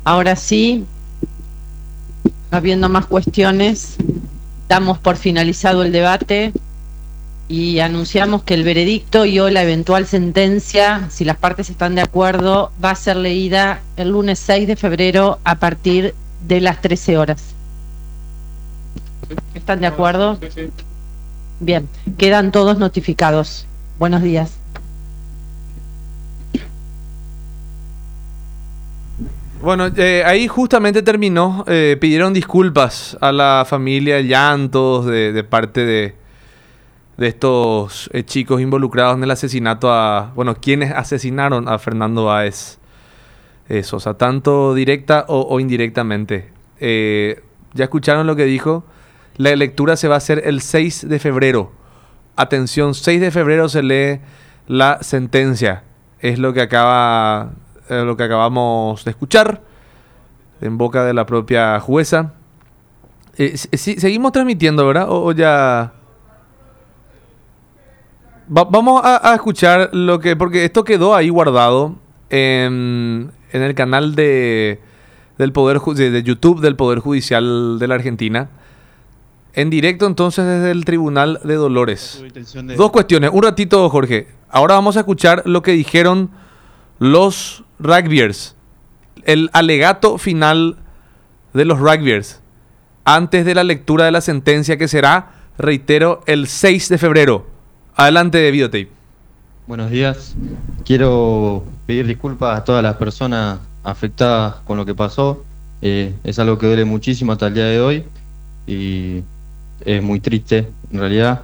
Ahora sí, habiendo más cuestiones, damos por finalizado el debate y anunciamos que el veredicto y o la eventual sentencia, si las partes están de acuerdo, va a ser leída el lunes 6 de febrero a partir de las 13 horas. ¿Están de acuerdo? Bien, quedan todos notificados. Buenos días. Bueno, ahí justamente terminó. Pidieron disculpas a la familia, llantos de parte de estos chicos involucrados en el asesinato quienes asesinaron a Fernando Báez Sosa, tanto directa o indirectamente. Ya escucharon lo que dijo. La lectura se va a hacer el 6 de febrero. Atención, 6 de febrero se lee la sentencia. Es lo que acabamos de escuchar en boca de la propia jueza. Seguimos transmitiendo, ¿verdad? O ya... Vamos a escuchar porque esto quedó ahí guardado en el canal de YouTube del Poder Judicial de la Argentina. En directo entonces desde el Tribunal de Dolores. Dos cuestiones. Un ratito, Jorge. Ahora vamos a escuchar lo que dijeron los rugbyers. El alegato final de los rugbyers. Antes de la lectura de la sentencia que será, reitero, el 6 de febrero. Adelante, Videotape. Buenos días. Quiero pedir disculpas a todas las personas afectadas con lo que pasó. Es algo que duele muchísimo hasta el día de hoy. Y es muy triste, en realidad.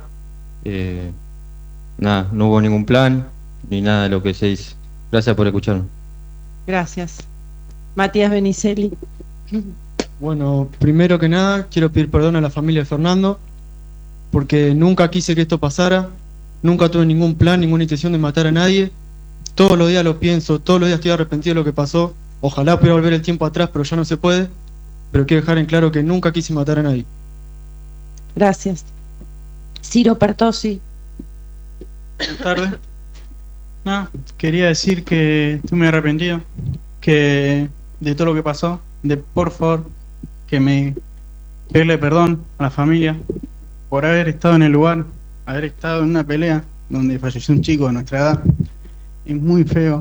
Nada, no hubo ningún plan, ni nada de lo que se dice. Gracias por escucharme. Gracias. Matías Benicelli. Bueno, primero que nada, quiero pedir perdón a la familia de Fernando, porque nunca quise que esto pasara, nunca tuve ningún plan, ninguna intención de matar a nadie. Todos los días lo pienso, todos los días estoy arrepentido de lo que pasó. Ojalá pudiera volver el tiempo atrás, pero ya no se puede. Pero quiero dejar en claro que nunca quise matar a nadie. Gracias. Ciro Pertosi. Buenas tardes. No, quería decir que estoy muy arrepentido, que de todo lo que pasó, por favor, pedirle perdón a la familia por haber estado en el lugar, haber estado en una pelea donde falleció un chico de nuestra edad. Es muy feo.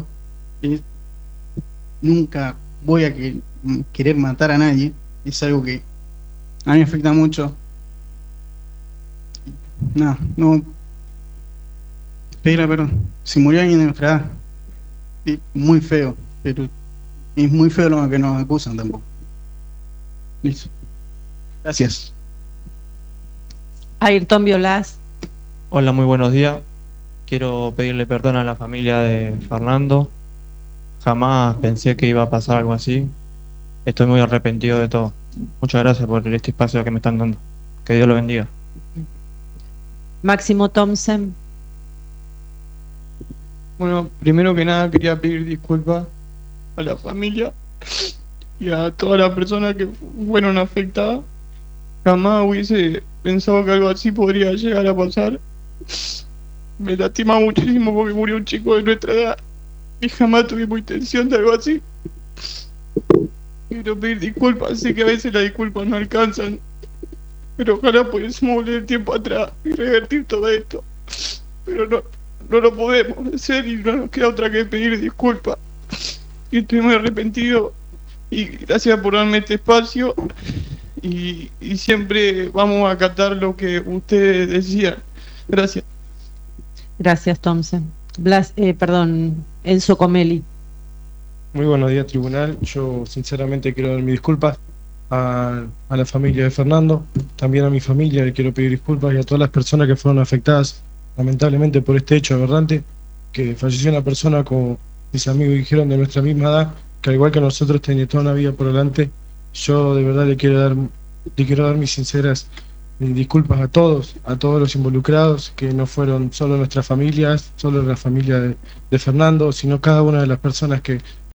Nunca voy a querer matar a nadie. Es algo que a mí me afecta mucho. No pedirle perdón. Si murió alguien de nuestra edad, es muy feo, pero es muy feo lo que nos acusan tampoco. Listo. Gracias. Ayrton Violás. Hola, muy buenos días. Quiero pedirle perdón a la familia de Fernando. Jamás pensé que iba a pasar algo así. Estoy muy arrepentido de todo. Muchas gracias por este espacio que me están dando. Que Dios lo bendiga. Máximo Thompson. Bueno, primero que nada quería pedir disculpas a la familia y a todas las personas que fueron afectadas. Jamás hubiese pensado que algo así podría llegar a pasar. Me lastima muchísimo porque murió un chico de nuestra edad y jamás tuvimos intención de algo así. Quiero pedir disculpas, sé que a veces las disculpas no alcanzan, pero ojalá pudiésemos volver el tiempo atrás y revertir todo esto. Pero no lo podemos hacer y no nos queda otra que pedir disculpas. Y estoy muy arrepentido y gracias por darme este espacio y siempre vamos a acatar lo que ustedes decían. Gracias. Gracias, Thompson. Enzo Comelli. Muy buenos días, tribunal. Yo sinceramente quiero dar mis disculpas a la familia de Fernando, también a mi familia le quiero pedir disculpas y a todas las personas que fueron afectadas lamentablemente por este hecho aberrante, que falleció una persona, como mis amigos dijeron, de nuestra misma edad, que al igual que nosotros tenía toda una vida por delante. Yo de verdad le quiero dar mis sinceras disculpas a todos los involucrados, que no fueron solo nuestras familias, solo la familia de Fernando, sino cada una de las personas que